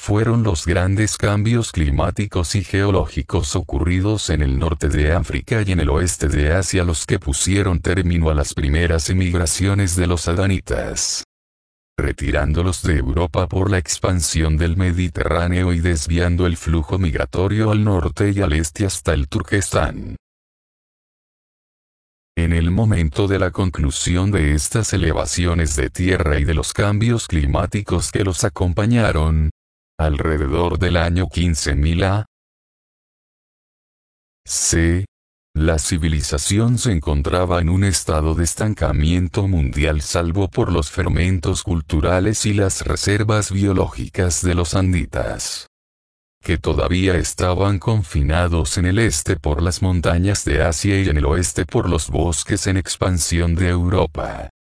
fueron los grandes cambios climáticos y geológicos ocurridos en el norte de África y en el oeste de Asia los que pusieron término a las primeras emigraciones de los adanitas, retirándolos de Europa por la expansión del Mediterráneo y desviando el flujo migratorio al norte y al este hasta el Turquestán. En el momento de la conclusión de estas elevaciones de tierra y de los cambios climáticos que los acompañaron, alrededor del año 15.000 a.C., la civilización se encontraba en un estado de estancamiento mundial salvo por los fermentos culturales y las reservas biológicas de los anditas, que todavía estaban confinados en el este por las montañas de Asia y en el oeste por los bosques en expansión de Europa.